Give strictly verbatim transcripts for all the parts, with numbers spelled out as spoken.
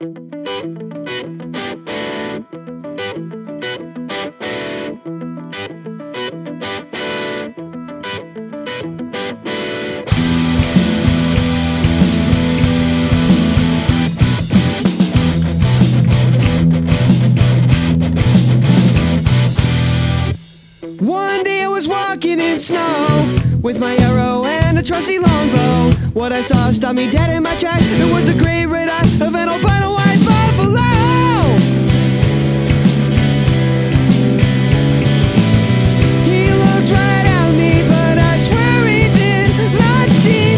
One day I was walking in snow with my arrow and a trusty longbow. What I saw stopped me dead in my tracks. There was a great red eye of an albino white buffalo. He looked right at me, but I swear he did not seem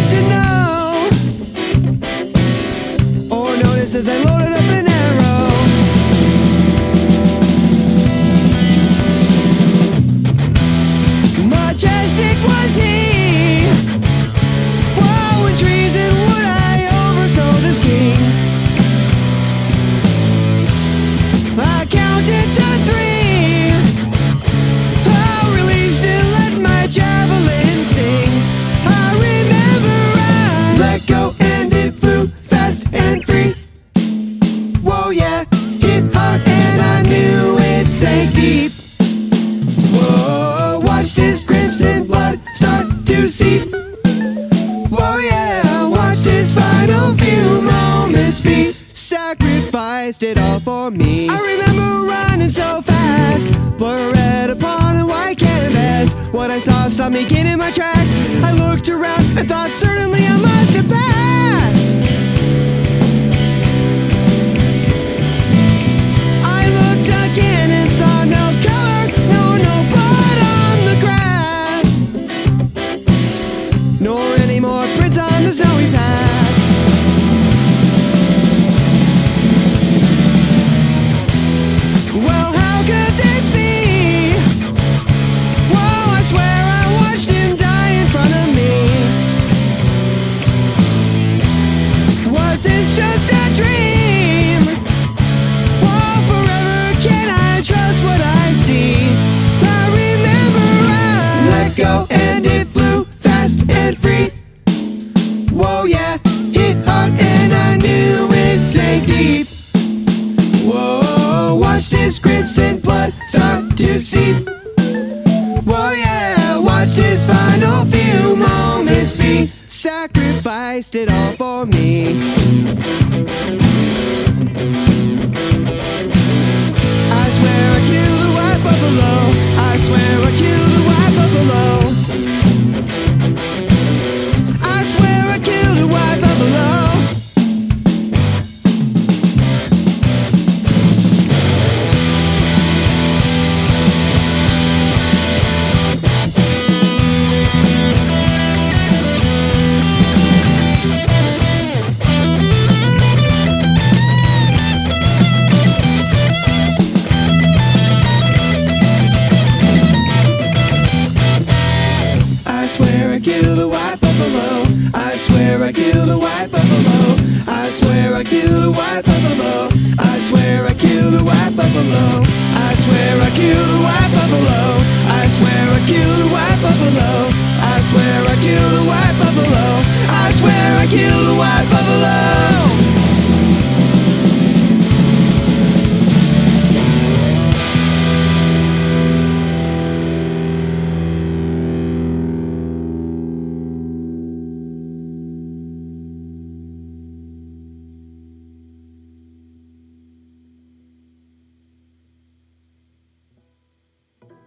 to know or notice as I loaded up an arrow. Majestic was he, whoa, in treason would I overthrow this king. I counted to three, I released and let my javelin sing. I remember I let go and it flew fast and free. Whoa, yeah, hit hard and I knew it sank deep. Whoa, watched his crimson blood start to seep. Whoa, yeah, watched his final few moments be sacrificed it all for me. I remember running so fast, blood red upon a white canvas. What I saw stopped me getting in my tracks. I looked around and thought certainly I must have passed. I looked again and saw no color, no, no blood on the grass, nor any more prints on the snowy path. Well, how could this be? Whoa, I swear I watched him die in front of me. Was this just a dream? Whoa, forever can I trust what I see? I remember I let go and it flew fast and free. Whoa, yeah, hit hard and I knew it sank deep. Whoa, watched his crimson blood start to seep. Whoa, yeah, watched his final few moments be sacrificed it all for me. I swear I killed a white buffalo. I swear I killed a white buffalo. I swear I killed a white buffalo. I swear I killed a white buffalo. I swear I killed a white buffalo. I swear I killed a white buffalo. I swear I killed a white buffalo. I swear I killed a white buffalo. I swear I killed a white buffalo. I swear I killed a white buffalo. I swear I killed a white buffalo.